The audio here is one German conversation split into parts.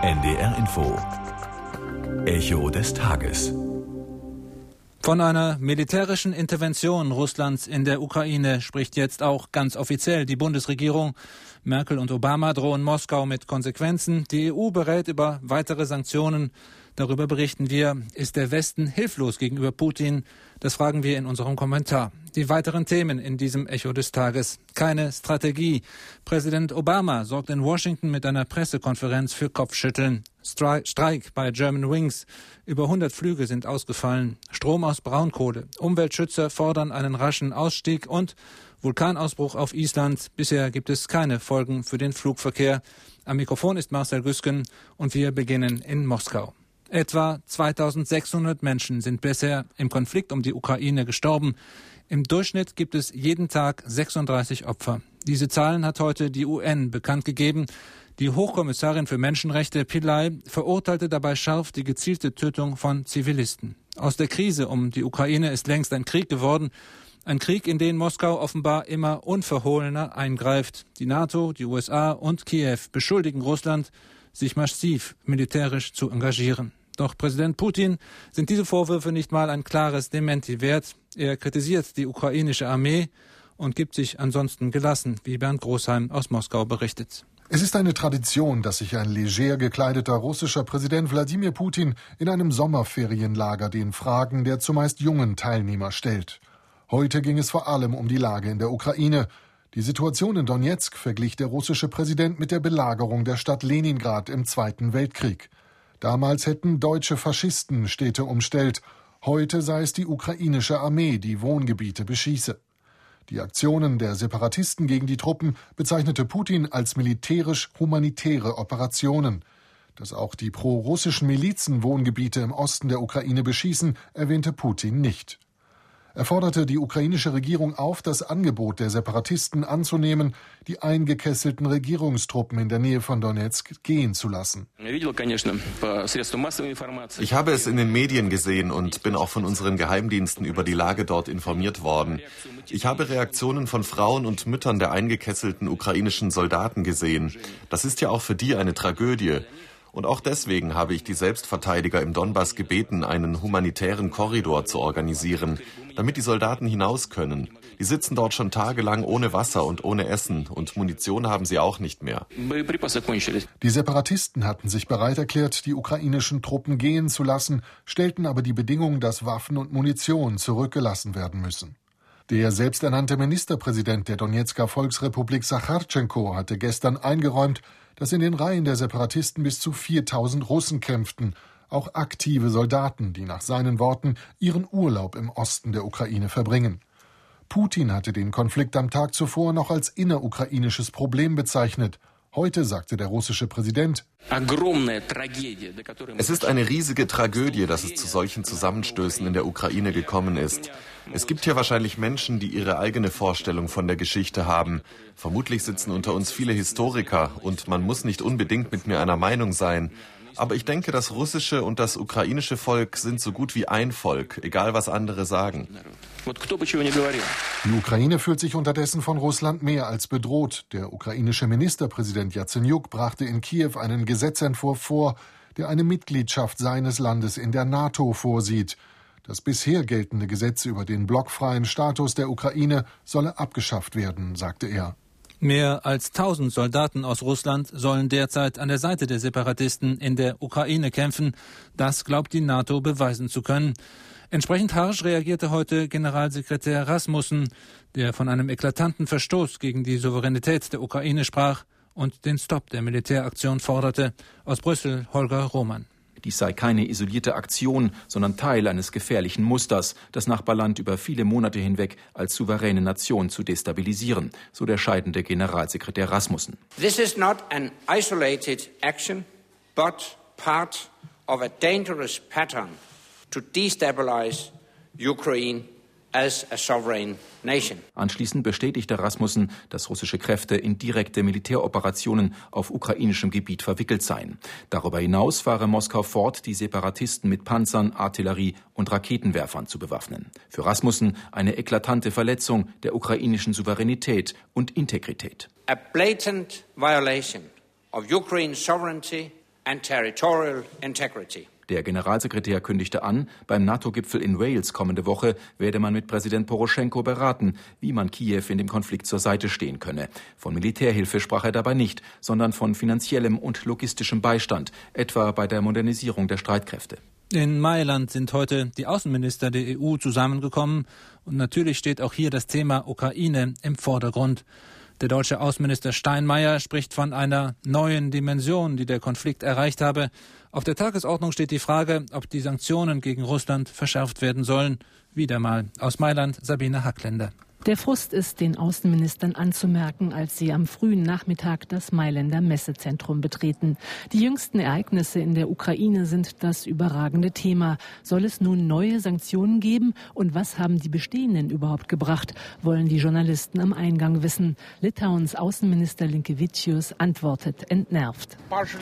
NDR Info. Echo des Tages. Von einer militärischen Intervention Russlands in der Ukraine spricht jetzt auch ganz offiziell die Bundesregierung. Merkel und Obama drohen Moskau mit Konsequenzen. Die EU berät über weitere Sanktionen. Darüber berichten wir. Ist der Westen hilflos gegenüber Putin? Das fragen wir in unserem Kommentar. Die weiteren Themen in diesem Echo des Tages. Keine Strategie. Präsident Obama sorgt in Washington mit einer Pressekonferenz für Kopfschütteln. Streik bei Germanwings. Über 100 Flüge sind ausgefallen. Strom aus Braunkohle. Umweltschützer fordern einen raschen Ausstieg und Vulkanausbruch auf Island. Bisher gibt es keine Folgen für den Flugverkehr. Am Mikrofon ist Marcel Güsken und wir beginnen in Moskau. Etwa 2600 Menschen sind bisher im Konflikt um die Ukraine gestorben. Im Durchschnitt gibt es jeden Tag 36 Opfer. Diese Zahlen hat heute die UN bekannt gegeben. Die Hochkommissarin für Menschenrechte Pillay verurteilte dabei scharf die gezielte Tötung von Zivilisten. Aus der Krise um die Ukraine ist längst ein Krieg geworden. Ein Krieg, in den Moskau offenbar immer unverhohlener eingreift. Die NATO, die USA und Kiew beschuldigen Russland, sich massiv militärisch zu engagieren. Doch Präsident Putin sind diese Vorwürfe nicht mal ein klares Dementi wert. Er kritisiert die ukrainische Armee und gibt sich ansonsten gelassen, wie Bernd Großheim aus Moskau berichtet. Es ist eine Tradition, dass sich ein leger gekleideter russischer Präsident Wladimir Putin in einem Sommerferienlager den Fragen der zumeist jungen Teilnehmer stellt. Heute ging es vor allem um die Lage in der Ukraine. Die Situation in Donezk verglich der russische Präsident mit der Belagerung der Stadt Leningrad im Zweiten Weltkrieg. Damals hätten deutsche Faschisten Städte umstellt. Heute sei es die ukrainische Armee, die Wohngebiete beschieße. Die Aktionen der Separatisten gegen die Truppen bezeichnete Putin als militärisch-humanitäre Operationen. Dass auch die pro-russischen Milizen Wohngebiete im Osten der Ukraine beschießen, erwähnte Putin nicht. Er forderte die ukrainische Regierung auf, das Angebot der Separatisten anzunehmen, die eingekesselten Regierungstruppen in der Nähe von Donezk gehen zu lassen. Ich habe es in den Medien gesehen und bin auch von unseren Geheimdiensten über die Lage dort informiert worden. Ich habe Reaktionen von Frauen und Müttern der eingekesselten ukrainischen Soldaten gesehen. Das ist ja auch für die eine Tragödie. Und auch deswegen habe ich die Selbstverteidiger im Donbass gebeten, einen humanitären Korridor zu organisieren, damit die Soldaten hinaus können. Die sitzen dort schon tagelang ohne Wasser und ohne Essen und Munition haben sie auch nicht mehr. Die Separatisten hatten sich bereit erklärt, die ukrainischen Truppen gehen zu lassen, stellten aber die Bedingung, dass Waffen und Munition zurückgelassen werden müssen. Der selbsternannte Ministerpräsident der Donezker Volksrepublik Sachartschenko hatte gestern eingeräumt, dass in den Reihen der Separatisten bis zu 4000 Russen kämpften, auch aktive Soldaten, die nach seinen Worten ihren Urlaub im Osten der Ukraine verbringen. Putin hatte den Konflikt am Tag zuvor noch als innerukrainisches Problem bezeichnet. Heute sagte der russische Präsident: Es ist eine riesige Tragödie, dass es zu solchen Zusammenstößen in der Ukraine gekommen ist. Es gibt hier wahrscheinlich Menschen, die ihre eigene Vorstellung von der Geschichte haben. Vermutlich sitzen unter uns viele Historiker und man muss nicht unbedingt mit mir einer Meinung sein. Aber ich denke, das russische und das ukrainische Volk sind so gut wie ein Volk, egal was andere sagen. Die Ukraine fühlt sich unterdessen von Russland mehr als bedroht. Der ukrainische Ministerpräsident Jatsenjuk brachte in Kiew einen Gesetzentwurf vor, der eine Mitgliedschaft seines Landes in der NATO vorsieht. Das bisher geltende Gesetz über den blockfreien Status der Ukraine solle abgeschafft werden, sagte er. Mehr als 1000 Soldaten aus Russland sollen derzeit an der Seite der Separatisten in der Ukraine kämpfen. Das glaubt die NATO beweisen zu können. Entsprechend harsch reagierte heute Generalsekretär Rasmussen, der von einem eklatanten Verstoß gegen die Souveränität der Ukraine sprach und den Stopp der Militäraktion forderte. Aus Brüssel Holger Roman. Dies sei keine isolierte Aktion, sondern Teil eines gefährlichen Musters, das Nachbarland über viele Monate hinweg als souveräne Nation zu destabilisieren, so der scheidende Generalsekretär Rasmussen. This is not an isolated action, but part of a dangerous pattern to destabilize Ukraine as a sovereign nation. Anschließend bestätigte Rasmussen, dass russische Kräfte in direkte Militäroperationen auf ukrainischem Gebiet verwickelt seien. Darüber hinaus fahre Moskau fort, die Separatisten mit Panzern, Artillerie und Raketenwerfern zu bewaffnen. Für Rasmussen eine eklatante Verletzung der ukrainischen Souveränität und Integrität. A blatant violation of Ukraine's sovereignty and territorial integrity. Der Generalsekretär kündigte an, beim NATO-Gipfel in Wales kommende Woche werde man mit Präsident Poroschenko beraten, wie man Kiew in dem Konflikt zur Seite stehen könne. Von Militärhilfe sprach er dabei nicht, sondern von finanziellem und logistischem Beistand, etwa bei der Modernisierung der Streitkräfte. In Mailand sind heute die Außenminister der EU zusammengekommen und natürlich steht auch hier das Thema Ukraine im Vordergrund. Der deutsche Außenminister Steinmeier spricht von einer neuen Dimension, die der Konflikt erreicht habe. Auf der Tagesordnung steht die Frage, ob die Sanktionen gegen Russland verschärft werden sollen. Wieder mal aus Mailand, Sabine Hackländer. Der Frust ist den Außenministern anzumerken, als sie am frühen Nachmittag das Mailänder Messezentrum betreten. Die jüngsten Ereignisse in der Ukraine sind das überragende Thema. Soll es nun neue Sanktionen geben? Und was haben die bestehenden überhaupt gebracht? Wollen die Journalisten am Eingang wissen. Litauens Außenminister Linkevičius antwortet entnervt.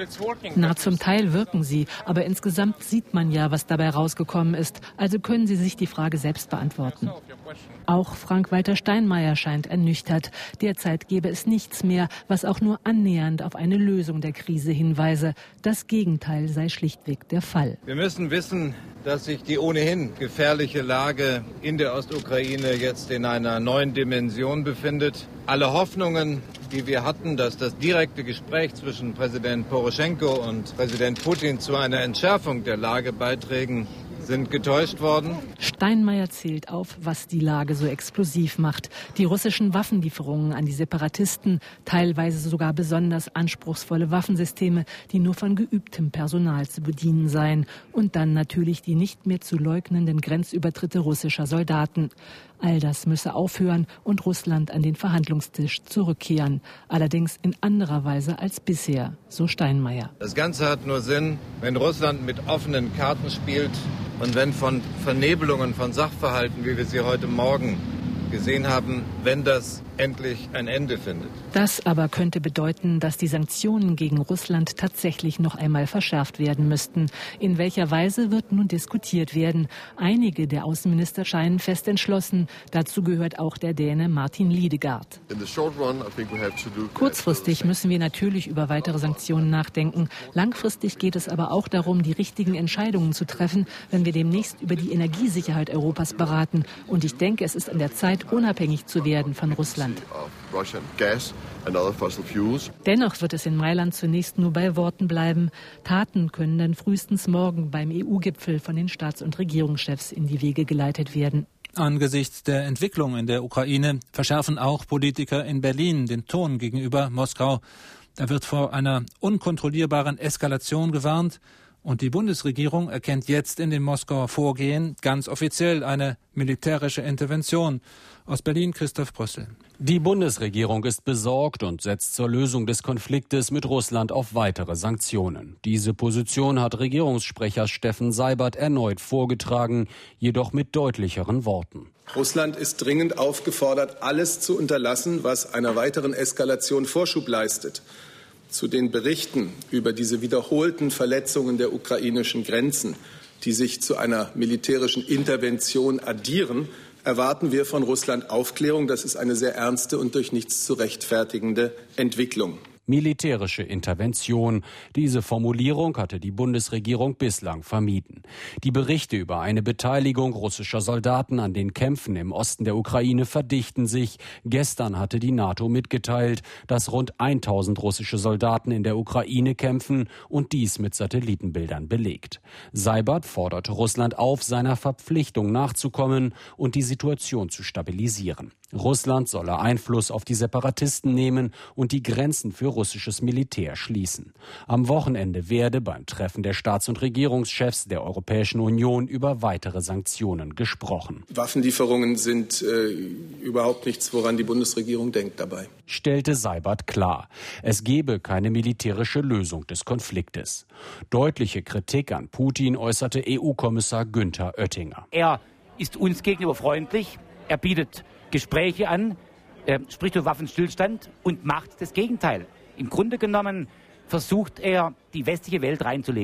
Na, zum Teil wirken sie, aber insgesamt sieht man ja, was dabei rausgekommen ist. Also können Sie sich die Frage selbst beantworten. Auch Frank-Walter Steinmeier scheint ernüchtert. Derzeit gäbe es nichts mehr, was auch nur annähernd auf eine Lösung der Krise hinweise. Das Gegenteil sei schlichtweg der Fall. Wir müssen wissen, dass sich die ohnehin gefährliche Lage in der Ostukraine jetzt in einer neuen Dimension befindet. Alle Hoffnungen, die wir hatten, dass das direkte Gespräch zwischen Präsident Poroschenko und Präsident Putin zu einer Entschärfung der Lage beiträgen, sind getäuscht worden. Steinmeier zählt auf, was die Lage so explosiv macht. Die russischen Waffenlieferungen an die Separatisten, teilweise sogar besonders anspruchsvolle Waffensysteme, die nur von geübtem Personal zu bedienen seien. Und dann natürlich die nicht mehr zu leugnenden Grenzübertritte russischer Soldaten. All das müsse aufhören und Russland an den Verhandlungstisch zurückkehren. Allerdings in anderer Weise als bisher, so Steinmeier. Das Ganze hat nur Sinn, wenn Russland mit offenen Karten spielt und wenn von Vernebelungen von Sachverhalten, wie wir sie heute Morgen gesehen haben, wenn das endlich ein Ende findet. Das aber könnte bedeuten, dass die Sanktionen gegen Russland tatsächlich noch einmal verschärft werden müssten. In welcher Weise wird nun diskutiert werden? Einige der Außenminister scheinen fest entschlossen. Dazu gehört auch der Däne Martin Lidegaard. Kurzfristig müssen wir natürlich über weitere Sanktionen nachdenken. Langfristig geht es aber auch darum, die richtigen Entscheidungen zu treffen, wenn wir demnächst über die Energiesicherheit Europas beraten. Und ich denke, es ist an der Zeit, unabhängig zu werden von Russland. Dennoch wird es in Mailand zunächst nur bei Worten bleiben. Taten können dann frühestens morgen beim EU-Gipfel von den Staats- und Regierungschefs in die Wege geleitet werden. Angesichts der Entwicklung in der Ukraine verschärfen auch Politiker in Berlin den Ton gegenüber Moskau. Da wird vor einer unkontrollierbaren Eskalation gewarnt. Und die Bundesregierung erkennt jetzt in dem Moskauer Vorgehen ganz offiziell eine militärische Intervention. Aus Berlin Christoph Brüssel. Die Bundesregierung ist besorgt und setzt zur Lösung des Konfliktes mit Russland auf weitere Sanktionen. Diese Position hat Regierungssprecher Steffen Seibert erneut vorgetragen, jedoch mit deutlicheren Worten. Russland ist dringend aufgefordert, alles zu unterlassen, was einer weiteren Eskalation Vorschub leistet. Zu den Berichten über diese wiederholten Verletzungen der ukrainischen Grenzen, die sich zu einer militärischen Intervention addieren, erwarten wir von Russland Aufklärung. Das ist eine sehr ernste und durch nichts zu rechtfertigende Entwicklung. Militärische Intervention. Diese Formulierung hatte die Bundesregierung bislang vermieden. Die Berichte über eine Beteiligung russischer Soldaten an den Kämpfen im Osten der Ukraine verdichten sich. Gestern hatte die NATO mitgeteilt, dass rund 1000 russische Soldaten in der Ukraine kämpfen und dies mit Satellitenbildern belegt. Seibert forderte Russland auf, seiner Verpflichtung nachzukommen und die Situation zu stabilisieren. Russland solle Einfluss auf die Separatisten nehmen und die Grenzen für russisches Militär schließen. Am Wochenende werde beim Treffen der Staats- und Regierungschefs der Europäischen Union über weitere Sanktionen gesprochen. Waffenlieferungen sind überhaupt nichts, woran die Bundesregierung denkt dabei. Stellte Seibert klar. Es gebe keine militärische Lösung des Konfliktes. Deutliche Kritik an Putin äußerte EU-Kommissar Günther Oettinger. Er ist uns gegenüber freundlich, er bietet Gespräche an, spricht über Waffenstillstand und macht das Gegenteil. Im Grunde genommen versucht er, die westliche Welt reinzulegen.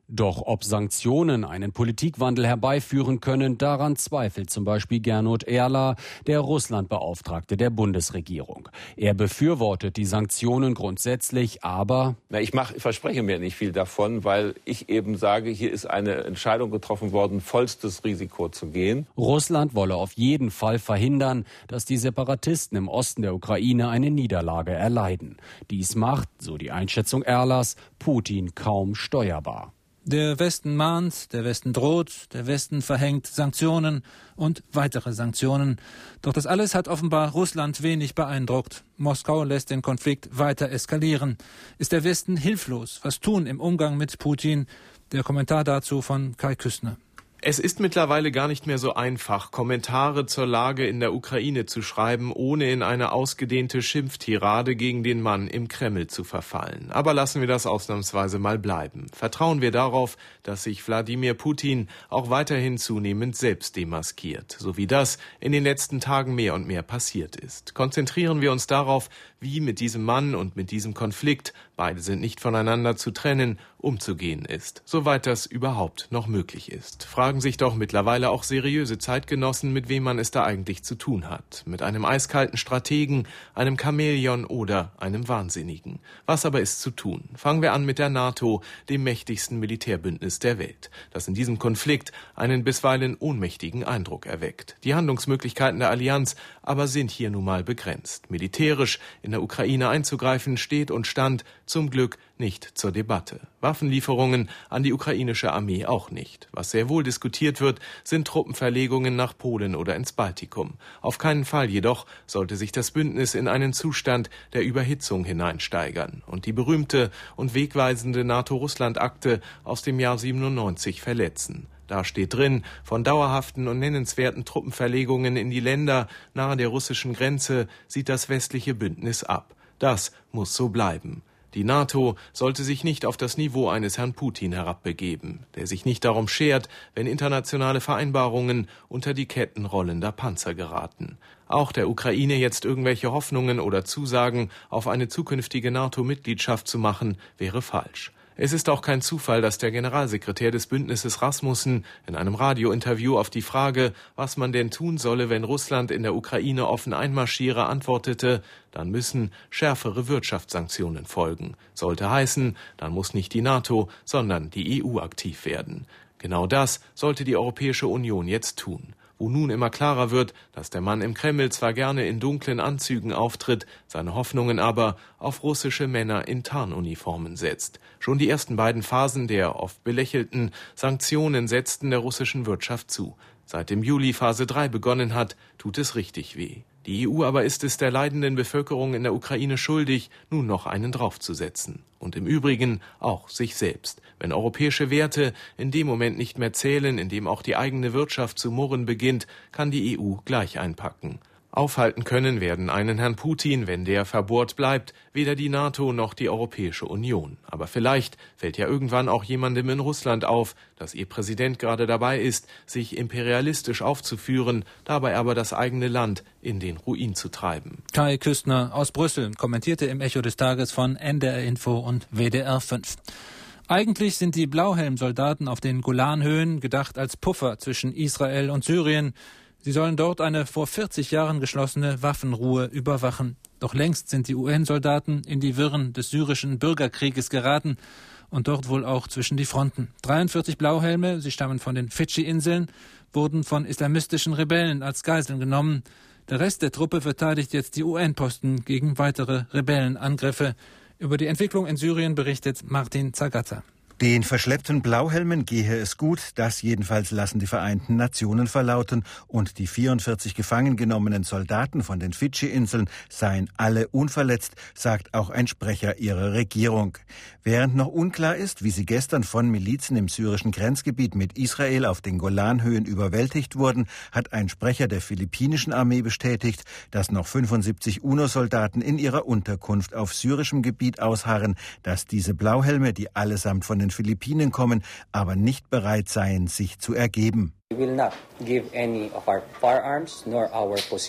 Doch ob Sanktionen einen Politikwandel herbeiführen können, daran zweifelt zum Beispiel Gernot Erler, der Russlandbeauftragte der Bundesregierung. Er befürwortet die Sanktionen grundsätzlich, aber ich verspreche mir nicht viel davon, weil ich eben sage, hier ist eine Entscheidung getroffen worden, vollstes Risiko zu gehen. Russland wolle auf jeden Fall verhindern, dass die Separatisten im Osten der Ukraine eine Niederlage erleiden. Dies macht, so die Einschätzung Erlers, Putin kaum steuerbar. Der Westen mahnt, der Westen droht, der Westen verhängt Sanktionen und weitere Sanktionen. Doch das alles hat offenbar Russland wenig beeindruckt. Moskau lässt den Konflikt weiter eskalieren. Ist der Westen hilflos? Was tun im Umgang mit Putin? Der Kommentar dazu von Kai Küstner. Es ist mittlerweile gar nicht mehr so einfach, Kommentare zur Lage in der Ukraine zu schreiben, ohne in eine ausgedehnte Schimpftirade gegen den Mann im Kreml zu verfallen. Aber lassen wir das ausnahmsweise mal bleiben. Vertrauen wir darauf, dass sich Wladimir Putin auch weiterhin zunehmend selbst demaskiert, so wie das in den letzten Tagen mehr und mehr passiert ist. Konzentrieren wir uns darauf, wie mit diesem Mann und mit diesem Konflikt, beide sind nicht voneinander zu trennen, umzugehen ist, soweit das überhaupt noch möglich ist. Fragen sich doch mittlerweile auch seriöse Zeitgenossen, mit wem man es da eigentlich zu tun hat. Mit einem eiskalten Strategen, einem Chamäleon oder einem Wahnsinnigen. Was aber ist zu tun? Fangen wir an mit der NATO, dem mächtigsten Militärbündnis der Welt, das in diesem Konflikt einen bisweilen ohnmächtigen Eindruck erweckt. Die Handlungsmöglichkeiten der Allianz aber sind hier nun mal begrenzt. Militärisch in der Ukraine einzugreifen steht und stand zum Glück nicht zur Debatte. Waffenlieferungen an die ukrainische Armee auch nicht. Was sehr wohl diskutiert wird, sind Truppenverlegungen nach Polen oder ins Baltikum. Auf keinen Fall jedoch sollte sich das Bündnis in einen Zustand der Überhitzung hineinsteigern und die berühmte und wegweisende NATO-Russland-Akte aus dem Jahr 97 verletzen. Da steht drin, von dauerhaften und nennenswerten Truppenverlegungen in die Länder nahe der russischen Grenze sieht das westliche Bündnis ab. Das muss so bleiben. Die NATO sollte sich nicht auf das Niveau eines Herrn Putin herabbegeben, der sich nicht darum schert, wenn internationale Vereinbarungen unter die Ketten rollender Panzer geraten. Auch der Ukraine jetzt irgendwelche Hoffnungen oder Zusagen auf eine zukünftige NATO-Mitgliedschaft zu machen, wäre falsch. Es ist auch kein Zufall, dass der Generalsekretär des Bündnisses Rasmussen in einem Radiointerview auf die Frage, was man denn tun solle, wenn Russland in der Ukraine offen einmarschiere, antwortete, dann müssen schärfere Wirtschaftssanktionen folgen. Sollte heißen, dann muss nicht die NATO, sondern die EU aktiv werden. Genau das sollte die Europäische Union jetzt tun. Wo nun immer klarer wird, dass der Mann im Kreml zwar gerne in dunklen Anzügen auftritt, seine Hoffnungen aber auf russische Männer in Tarnuniformen setzt. Schon die ersten beiden Phasen der oft belächelten Sanktionen setzten der russischen Wirtschaft zu. Seit im Juli Phase 3 begonnen hat, tut es richtig weh. Die EU aber ist es der leidenden Bevölkerung in der Ukraine schuldig, nun noch einen draufzusetzen. Und im Übrigen auch sich selbst. Wenn europäische Werte in dem Moment nicht mehr zählen, in dem auch die eigene Wirtschaft zu murren beginnt, kann die EU gleich einpacken. Aufhalten können werden einen Herrn Putin, wenn der verbohrt bleibt, weder die NATO noch die Europäische Union. Aber vielleicht fällt ja irgendwann auch jemandem in Russland auf, dass ihr Präsident gerade dabei ist, sich imperialistisch aufzuführen, dabei aber das eigene Land in den Ruin zu treiben. Kai Küstner aus Brüssel kommentierte im Echo des Tages von NDR Info und WDR 5. Eigentlich sind die Blauhelm-Soldaten auf den Golanhöhen gedacht als Puffer zwischen Israel und Syrien. Sie sollen dort eine vor 40 Jahren geschlossene Waffenruhe überwachen. Doch längst sind die UN-Soldaten in die Wirren des syrischen Bürgerkrieges geraten und dort wohl auch zwischen die Fronten. 43 Blauhelme, sie stammen von den Fidschi-Inseln, wurden von islamistischen Rebellen als Geiseln genommen. Der Rest der Truppe verteidigt jetzt die UN-Posten gegen weitere Rebellenangriffe. Über die Entwicklung in Syrien berichtet Martin Zagatta. Den verschleppten Blauhelmen gehe es gut, das jedenfalls lassen die Vereinten Nationen verlauten, und die 44 gefangen genommenen Soldaten von den Fidschi-Inseln seien alle unverletzt, sagt auch ein Sprecher ihrer Regierung. Während noch unklar ist, wie sie gestern von Milizen im syrischen Grenzgebiet mit Israel auf den Golanhöhen überwältigt wurden, hat ein Sprecher der philippinischen Armee bestätigt, dass noch 75 UNO-Soldaten in ihrer Unterkunft auf syrischem Gebiet ausharren, dass diese Blauhelme, die allesamt von den Philippinen kommen, aber nicht bereit seien, sich zu ergeben. We will not give any of our firearms nor our position.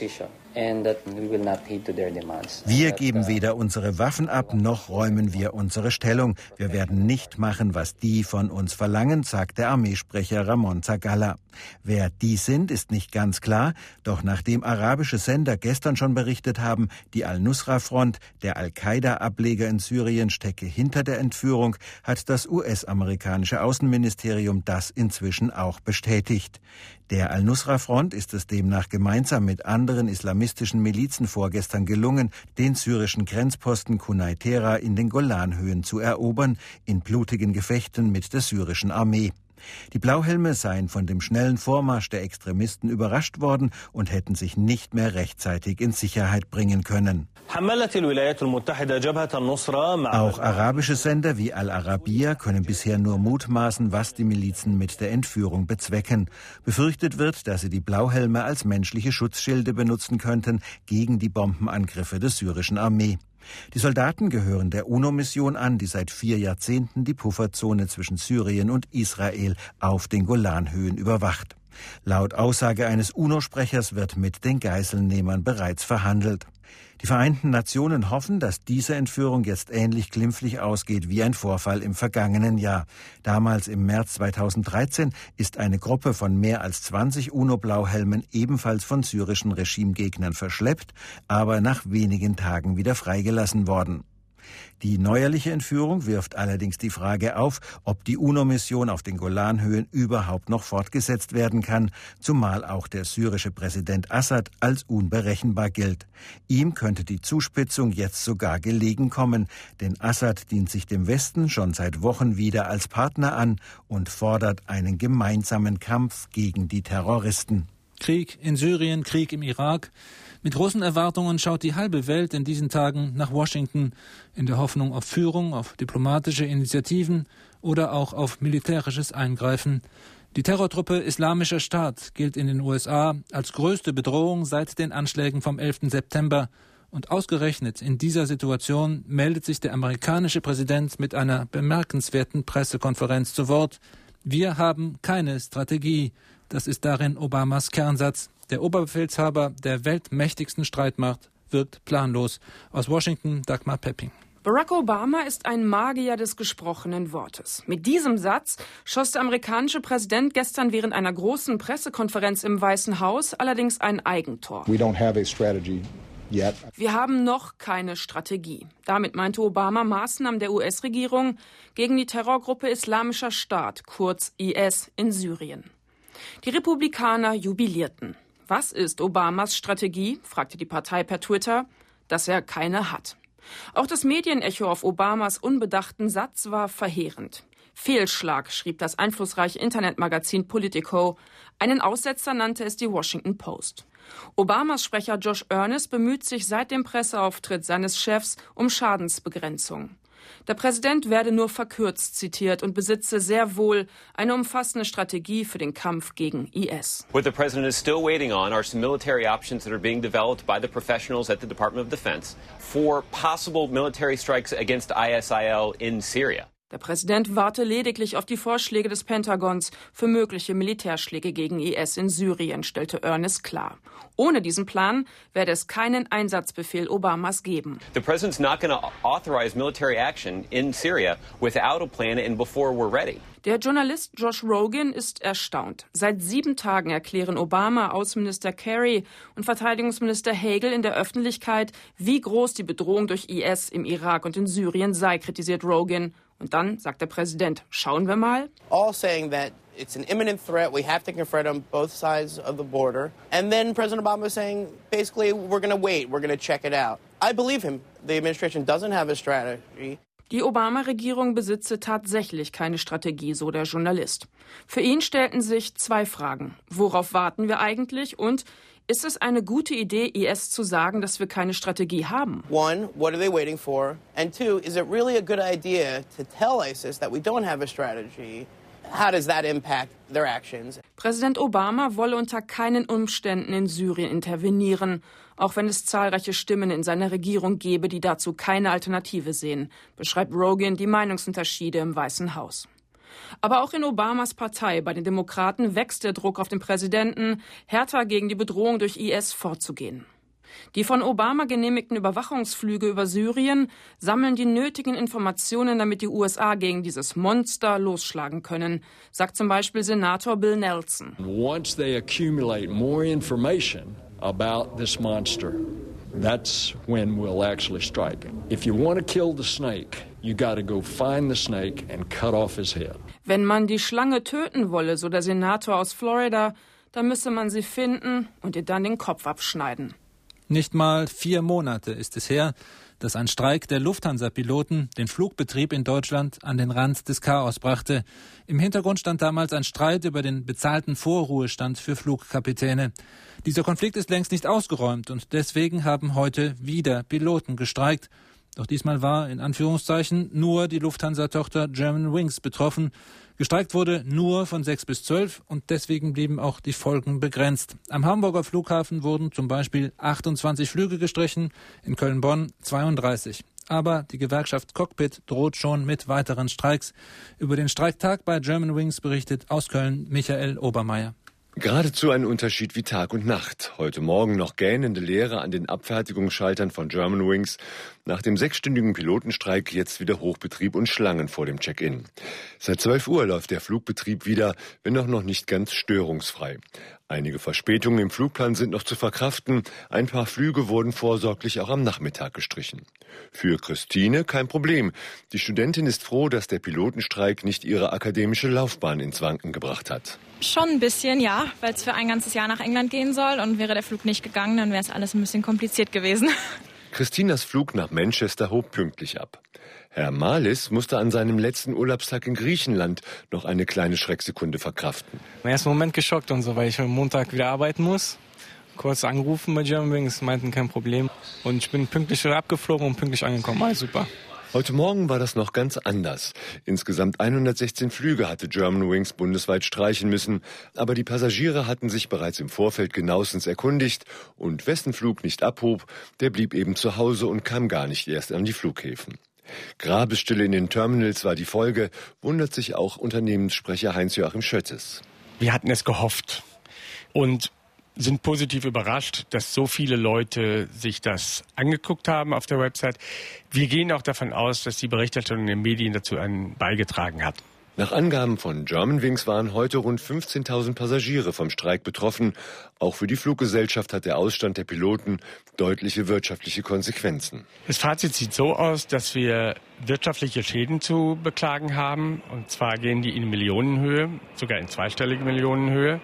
Wir geben weder unsere Waffen ab, noch räumen wir unsere Stellung. Wir werden nicht machen, was die von uns verlangen, sagt der Armeesprecher Ramon Zagalla. Wer die sind, ist nicht ganz klar. Doch nachdem arabische Sender gestern schon berichtet haben, die Al-Nusra-Front, der Al-Qaida-Ableger in Syrien, stecke hinter der Entführung, hat das US-amerikanische Außenministerium das inzwischen auch bestätigt. Der Al-Nusra-Front ist es demnach gemeinsam mit anderen islamistischen Milizen vorgestern gelungen, den syrischen Grenzposten Quneitara in den Golanhöhen zu erobern, in blutigen Gefechten mit der syrischen Armee. Die Blauhelme seien von dem schnellen Vormarsch der Extremisten überrascht worden und hätten sich nicht mehr rechtzeitig in Sicherheit bringen können. Auch arabische Sender wie Al-Arabiya können bisher nur mutmaßen, was die Milizen mit der Entführung bezwecken. Befürchtet wird, dass sie die Blauhelme als menschliche Schutzschilde benutzen könnten gegen die Bombenangriffe der syrischen Armee. Die Soldaten gehören der UNO-Mission an, die seit 4 Jahrzehnten die Pufferzone zwischen Syrien und Israel auf den Golanhöhen überwacht. Laut Aussage eines UNO-Sprechers wird mit den Geiselnehmern bereits verhandelt. Die Vereinten Nationen hoffen, dass diese Entführung jetzt ähnlich glimpflich ausgeht wie ein Vorfall im vergangenen Jahr. Damals im März 2013 ist eine Gruppe von mehr als 20 UNO-Blauhelmen ebenfalls von syrischen Regimegegnern verschleppt, aber nach wenigen Tagen wieder freigelassen worden. Die neuerliche Entführung wirft allerdings die Frage auf, ob die UNO-Mission auf den Golanhöhen überhaupt noch fortgesetzt werden kann, zumal auch der syrische Präsident Assad als unberechenbar gilt. Ihm könnte die Zuspitzung jetzt sogar gelegen kommen, denn Assad dient sich dem Westen schon seit Wochen wieder als Partner an und fordert einen gemeinsamen Kampf gegen die Terroristen. Krieg in Syrien, Krieg im Irak. Mit großen Erwartungen schaut die halbe Welt in diesen Tagen nach Washington, in der Hoffnung auf Führung, auf diplomatische Initiativen oder auch auf militärisches Eingreifen. Die Terrortruppe Islamischer Staat gilt in den USA als größte Bedrohung seit den Anschlägen vom 11. September. Und ausgerechnet in dieser Situation meldet sich der amerikanische Präsident mit einer bemerkenswerten Pressekonferenz zu Wort. Wir haben keine Strategie. Das ist darin Obamas Kernsatz. Der Oberbefehlshaber der weltmächtigsten Streitmacht wirkt planlos. Aus Washington, Dagmar Pepping. Barack Obama ist ein Magier des gesprochenen Wortes. Mit diesem Satz schoss der amerikanische Präsident gestern während einer großen Pressekonferenz im Weißen Haus allerdings ein Eigentor. Wir haben noch keine Strategie. Damit meinte Obama Maßnahmen der US-Regierung gegen die Terrorgruppe Islamischer Staat, kurz IS, in Syrien. Die Republikaner jubilierten. Was ist Obamas Strategie? Fragte die Partei per Twitter, dass er keine hat. Auch das Medienecho auf Obamas unbedachten Satz war verheerend. Fehlschlag, schrieb das einflussreiche Internetmagazin Politico. Einen Aussetzer nannte es die Washington Post. Obamas Sprecher Josh Earnest bemüht sich seit dem Presseauftritt seines Chefs um Schadensbegrenzung. Der Präsident werde nur verkürzt zitiert und besitze sehr wohl eine umfassende Strategie für den Kampf gegen IS. What the president is still waiting on are some military options that are being developed by the professionals at the Department of Defense for possible military strikes against ISIL in Syria. Der Präsident warte lediglich auf die Vorschläge des Pentagons für mögliche Militärschläge gegen IS in Syrien, stellte Earnest klar. Ohne diesen Plan werde es keinen Einsatzbefehl Obamas geben. The president's not going to authorize military action in Syria without a plan and before we're ready. Der Journalist Josh Rogan ist erstaunt. Seit 7 Tagen erklären Obama, Außenminister Kerry und Verteidigungsminister Hagel in der Öffentlichkeit, wie groß die Bedrohung durch IS im Irak und in Syrien sei, kritisiert Rogan. Und dann sagt der Präsident, schauen wir mal. All saying that it's an imminent threat. We have to confront on both sides of the border. And then President Obama is saying, basically, we're going to wait. We're going to check it out. I believe him. The administration doesn't have a strategy. Die Obama-Regierung besitze tatsächlich keine Strategie, so der Journalist. Für ihn stellten sich 2 Fragen. Worauf warten wir eigentlich? Und ist es eine gute Idee, IS zu sagen, dass wir keine Strategie haben? 1, what are they waiting for? And 2, is it really a good idea to tell ISIS that we don't have a strategy? How does that impact their actions? Präsident Obama wolle unter keinen Umständen in Syrien intervenieren, auch wenn es zahlreiche Stimmen in seiner Regierung gebe, die dazu keine Alternative sehen, beschreibt Rogan die Meinungsunterschiede im Weißen Haus. Aber auch in Obamas Partei, bei den Demokraten, wächst der Druck auf den Präsidenten, härter gegen die Bedrohung durch IS vorzugehen. Die von Obama genehmigten Überwachungsflüge über Syrien sammeln die nötigen Informationen, damit die USA gegen dieses Monster losschlagen können, sagt zum Beispiel Senator Bill Nelson. Once they accumulate more information about this monster, that's when we'll actually strike him. If you want to kill the snake, you got to go find the snake and cut off his head. Wenn man die Schlange töten wolle, so der Senator aus Florida, dann müsse man sie finden und ihr dann den Kopf abschneiden. Nicht mal 4 Monate ist es her, dass ein Streik der Lufthansa-Piloten den Flugbetrieb in Deutschland an den Rand des Chaos brachte. Im Hintergrund stand damals ein Streit über den bezahlten Vorruhestand für Flugkapitäne. Dieser Konflikt ist längst nicht ausgeräumt und deswegen haben heute wieder Piloten gestreikt. Doch diesmal war, in Anführungszeichen, nur die Lufthansa-Tochter Germanwings betroffen. Gestreikt wurde nur von 6 bis 12 und deswegen blieben auch die Folgen begrenzt. Am Hamburger Flughafen wurden zum Beispiel 28 Flüge gestrichen, in Köln-Bonn 32. Aber die Gewerkschaft Cockpit droht schon mit weiteren Streiks. Über den Streiktag bei Germanwings berichtet aus Köln Michael Obermeier. Geradezu ein Unterschied wie Tag und Nacht. Heute Morgen noch gähnende Leere an den Abfertigungsschaltern von Germanwings. Nach dem 6-stündigen Pilotenstreik jetzt wieder Hochbetrieb und Schlangen vor dem Check-in. Seit 12 Uhr läuft der Flugbetrieb wieder, wenn auch noch nicht ganz störungsfrei. Einige Verspätungen im Flugplan sind noch zu verkraften. Ein paar Flüge wurden vorsorglich auch am Nachmittag gestrichen. Für Christine kein Problem. Die Studentin ist froh, dass der Pilotenstreik nicht ihre akademische Laufbahn ins Wanken gebracht hat. Schon ein bisschen, ja, weil es für ein ganzes Jahr nach England gehen soll und wäre der Flug nicht gegangen, dann wäre es alles ein bisschen kompliziert gewesen. Christinas Flug nach Manchester hob pünktlich ab. Herr Malis musste an seinem letzten Urlaubstag in Griechenland noch eine kleine Schrecksekunde verkraften. Im ersten Moment geschockt und so, weil ich am Montag wieder arbeiten muss. Kurz angerufen bei Germanwings, meinten kein Problem. Und ich bin pünktlich wieder abgeflogen und pünktlich angekommen. Alles super. Heute Morgen war das noch ganz anders. Insgesamt 116 Flüge hatte Germanwings bundesweit streichen müssen. Aber die Passagiere hatten sich bereits im Vorfeld genauestens erkundigt. Und wessen Flug nicht abhob, der blieb eben zu Hause und kam gar nicht erst an die Flughäfen. Grabesstille in den Terminals war die Folge, wundert sich auch Unternehmenssprecher Heinz-Joachim Schöttes. Wir hatten es gehofft und sind positiv überrascht, dass so viele Leute sich das angeguckt haben auf der Website. Wir gehen auch davon aus, dass die Berichterstattung in den Medien dazu beigetragen hat. Nach Angaben von Germanwings waren heute rund 15.000 Passagiere vom Streik betroffen. Auch für die Fluggesellschaft hat der Ausstand der Piloten deutliche wirtschaftliche Konsequenzen. Das Fazit sieht so aus, dass wir wirtschaftliche Schäden zu beklagen haben. Und zwar gehen die in Millionenhöhe, sogar in zweistellige Millionenhöhe.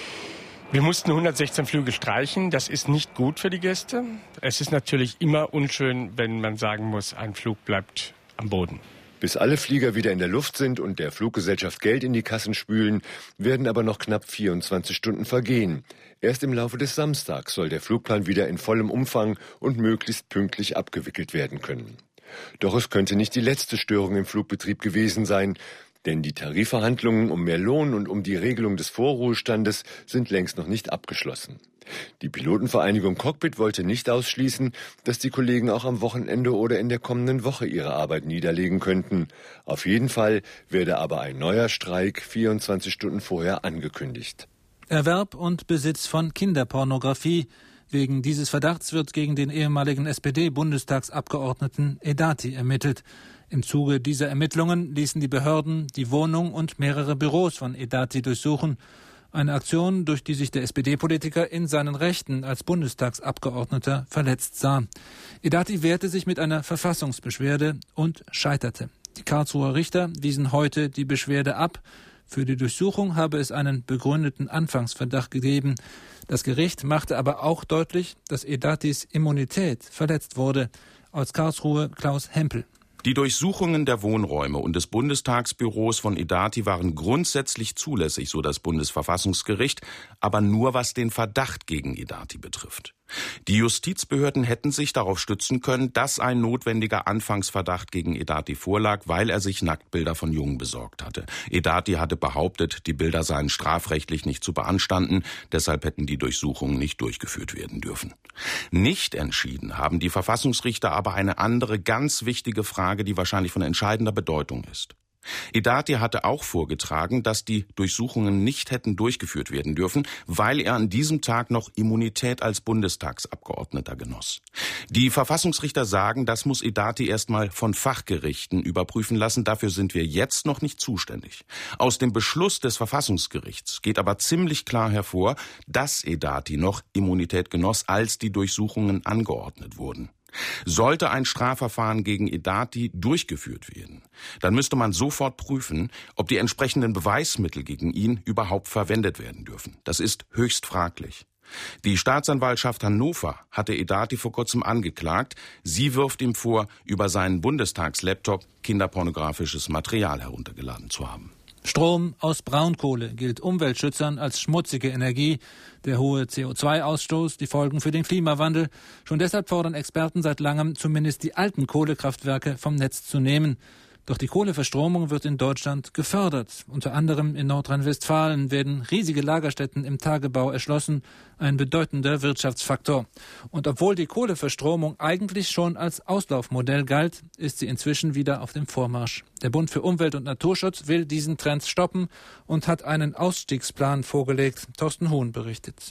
Wir mussten 116 Flüge streichen. Das ist nicht gut für die Gäste. Es ist natürlich immer unschön, wenn man sagen muss, ein Flug bleibt am Boden. Bis alle Flieger wieder in der Luft sind und der Fluggesellschaft Geld in die Kassen spülen, werden aber noch knapp 24 Stunden vergehen. Erst im Laufe des Samstags soll der Flugplan wieder in vollem Umfang und möglichst pünktlich abgewickelt werden können. Doch es könnte nicht die letzte Störung im Flugbetrieb gewesen sein, denn die Tarifverhandlungen um mehr Lohn und um die Regelung des Vorruhestandes sind längst noch nicht abgeschlossen. Die Pilotenvereinigung Cockpit wollte nicht ausschließen, dass die Kollegen auch am Wochenende oder in der kommenden Woche ihre Arbeit niederlegen könnten. Auf jeden Fall werde aber ein neuer Streik 24 Stunden vorher angekündigt. Erwerb und Besitz von Kinderpornografie. Wegen dieses Verdachts wird gegen den ehemaligen SPD-Bundestagsabgeordneten Edati ermittelt. Im Zuge dieser Ermittlungen ließen die Behörden die Wohnung und mehrere Büros von Edati durchsuchen. Eine Aktion, durch die sich der SPD-Politiker in seinen Rechten als Bundestagsabgeordneter verletzt sah. Edati wehrte sich mit einer Verfassungsbeschwerde und scheiterte. Die Karlsruher Richter wiesen heute die Beschwerde ab. Für die Durchsuchung habe es einen begründeten Anfangsverdacht gegeben. Das Gericht machte aber auch deutlich, dass Edatis Immunität verletzt wurde. Aus Karlsruhe Klaus Hempel. Die Durchsuchungen der Wohnräume und des Bundestagsbüros von Edati waren grundsätzlich zulässig, so das Bundesverfassungsgericht, aber nur was den Verdacht gegen Edati betrifft. Die Justizbehörden hätten sich darauf stützen können, dass ein notwendiger Anfangsverdacht gegen Edati vorlag, weil er sich Nacktbilder von Jungen besorgt hatte. Edati hatte behauptet, die Bilder seien strafrechtlich nicht zu beanstanden, deshalb hätten die Durchsuchungen nicht durchgeführt werden dürfen. Nicht entschieden haben die Verfassungsrichter aber eine andere, ganz wichtige Frage, die wahrscheinlich von entscheidender Bedeutung ist. Edati hatte auch vorgetragen, dass die Durchsuchungen nicht hätten durchgeführt werden dürfen, weil er an diesem Tag noch Immunität als Bundestagsabgeordneter genoss. Die Verfassungsrichter sagen, das muss Edati erstmal von Fachgerichten überprüfen lassen. Dafür sind wir jetzt noch nicht zuständig. Aus dem Beschluss des Verfassungsgerichts geht aber ziemlich klar hervor, dass Edati noch Immunität genoss, als die Durchsuchungen angeordnet wurden. Sollte ein Strafverfahren gegen Edati durchgeführt werden, dann müsste man sofort prüfen, ob die entsprechenden Beweismittel gegen ihn überhaupt verwendet werden dürfen. Das ist höchst fraglich. Die Staatsanwaltschaft Hannover hatte Edati vor kurzem angeklagt. Sie wirft ihm vor, über seinen Bundestagslaptop kinderpornografisches Material heruntergeladen zu haben. Strom aus Braunkohle gilt Umweltschützern als schmutzige Energie. Der hohe CO2-Ausstoß, die Folgen für den Klimawandel. Schon deshalb fordern Experten seit langem, zumindest die alten Kohlekraftwerke vom Netz zu nehmen. Doch die Kohleverstromung wird in Deutschland gefördert. Unter anderem in Nordrhein-Westfalen werden riesige Lagerstätten im Tagebau erschlossen, ein bedeutender Wirtschaftsfaktor. Und obwohl die Kohleverstromung eigentlich schon als Auslaufmodell galt, ist sie inzwischen wieder auf dem Vormarsch. Der Bund für Umwelt und Naturschutz will diesen Trend stoppen und hat einen Ausstiegsplan vorgelegt. Thorsten Huhn berichtet.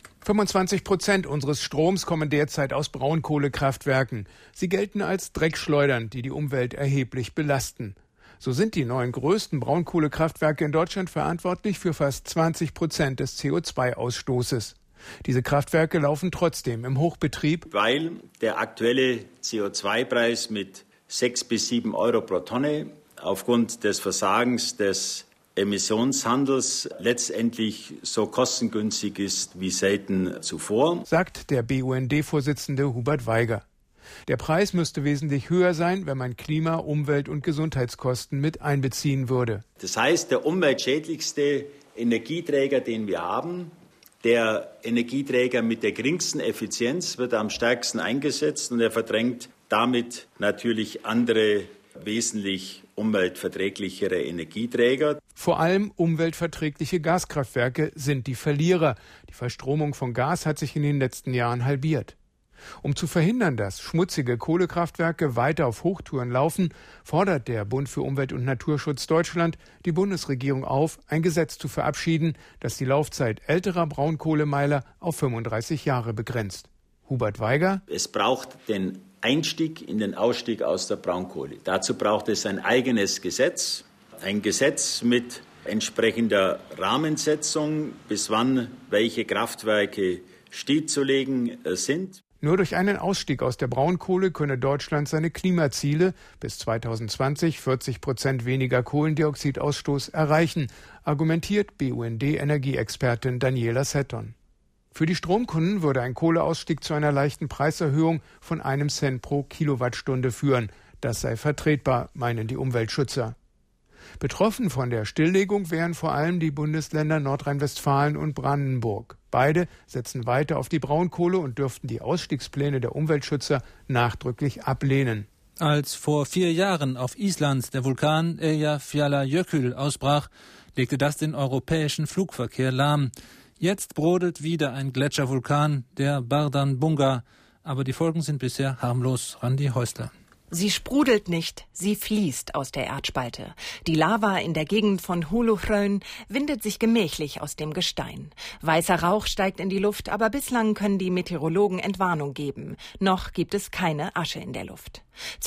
25% unseres Stroms kommen derzeit aus Braunkohlekraftwerken. Sie gelten als Dreckschleudern, die die Umwelt erheblich belasten. So sind die 9 größten Braunkohlekraftwerke in Deutschland verantwortlich für fast 20% des CO2-Ausstoßes. Diese Kraftwerke laufen trotzdem im Hochbetrieb, weil der aktuelle CO2-Preis mit 6 bis 7 Euro pro Tonne aufgrund des Versagens des Emissionshandels letztendlich so kostengünstig ist wie selten zuvor, sagt der BUND-Vorsitzende Hubert Weiger. Der Preis müsste wesentlich höher sein, wenn man Klima-, Umwelt- und Gesundheitskosten mit einbeziehen würde. Das heißt, der umweltschädlichste Energieträger, den wir haben, der Energieträger mit der geringsten Effizienz, wird am stärksten eingesetzt und er verdrängt damit natürlich andere wesentlich umweltverträglichere Energieträger. Vor allem umweltverträgliche Gaskraftwerke sind die Verlierer. Die Verstromung von Gas hat sich in den letzten Jahren halbiert. Um zu verhindern, dass schmutzige Kohlekraftwerke weiter auf Hochtouren laufen, fordert der Bund für Umwelt- und Naturschutz Deutschland die Bundesregierung auf, ein Gesetz zu verabschieden, das die Laufzeit älterer Braunkohlemeiler auf 35 Jahre begrenzt. Hubert Weiger: Es braucht den Einstieg in den Ausstieg aus der Braunkohle. Dazu braucht es ein eigenes Gesetz, ein Gesetz mit entsprechender Rahmensetzung, bis wann welche Kraftwerke stillzulegen sind. Nur durch einen Ausstieg aus der Braunkohle könne Deutschland seine Klimaziele bis 2020 40% weniger Kohlendioxidausstoß erreichen, argumentiert BUND-Energieexpertin Daniela Seton. Für die Stromkunden würde ein Kohleausstieg zu einer leichten Preiserhöhung von 1 Cent pro Kilowattstunde führen. Das sei vertretbar, meinen die Umweltschützer. Betroffen von der Stilllegung wären vor allem die Bundesländer Nordrhein-Westfalen und Brandenburg. Beide setzen weiter auf die Braunkohle und dürften die Ausstiegspläne der Umweltschützer nachdrücklich ablehnen. Als vor 4 Jahren auf Island der Vulkan Eyjafjallajökull ausbrach, legte das den europäischen Flugverkehr lahm. Jetzt brodelt wieder ein Gletschervulkan, der Bardarbunga. Aber die Folgen sind bisher harmlos. Randi Häusler. Sie sprudelt nicht, sie fließt aus der Erdspalte. Die Lava in der Gegend von Holuhraun windet sich gemächlich aus dem Gestein. Weißer Rauch steigt in die Luft, aber bislang können die Meteorologen Entwarnung geben. Noch gibt es keine Asche in der Luft.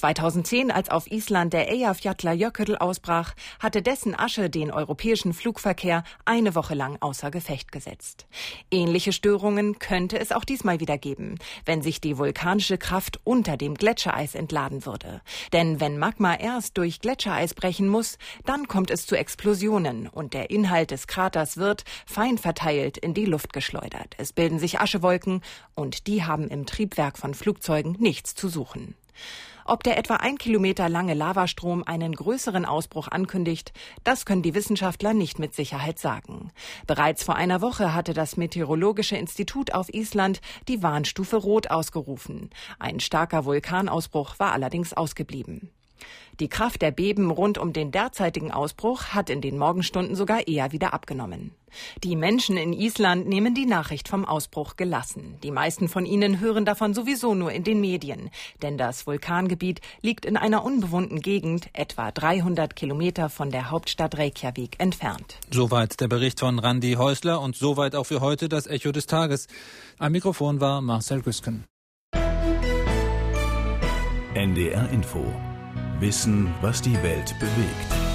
2010, als auf Island der Eyjafjallajökull ausbrach, hatte dessen Asche den europäischen Flugverkehr eine Woche lang außer Gefecht gesetzt. Ähnliche Störungen könnte es auch diesmal wieder geben, wenn sich die vulkanische Kraft unter dem Gletschereis entladen würde. Denn wenn Magma erst durch Gletschereis brechen muss, dann kommt es zu Explosionen und der Inhalt des Kraters wird, fein verteilt, in die Luft geschleudert. Es bilden sich Aschewolken und die haben im Triebwerk von Flugzeugen nichts zu suchen. Ob der etwa 1 Kilometer lange Lavastrom einen größeren Ausbruch ankündigt, das können die Wissenschaftler nicht mit Sicherheit sagen. Bereits vor einer Woche hatte das Meteorologische Institut auf Island die Warnstufe Rot ausgerufen. Ein starker Vulkanausbruch war allerdings ausgeblieben. Die Kraft der Beben rund um den derzeitigen Ausbruch hat in den Morgenstunden sogar eher wieder abgenommen. Die Menschen in Island nehmen die Nachricht vom Ausbruch gelassen. Die meisten von ihnen hören davon sowieso nur in den Medien. Denn das Vulkangebiet liegt in einer unbewohnten Gegend, etwa 300 Kilometer von der Hauptstadt Reykjavik entfernt. Soweit der Bericht von Randi Häusler und soweit auch für heute das Echo des Tages. Am Mikrofon war Marcel Güsken. NDR Info. Wissen, was die Welt bewegt.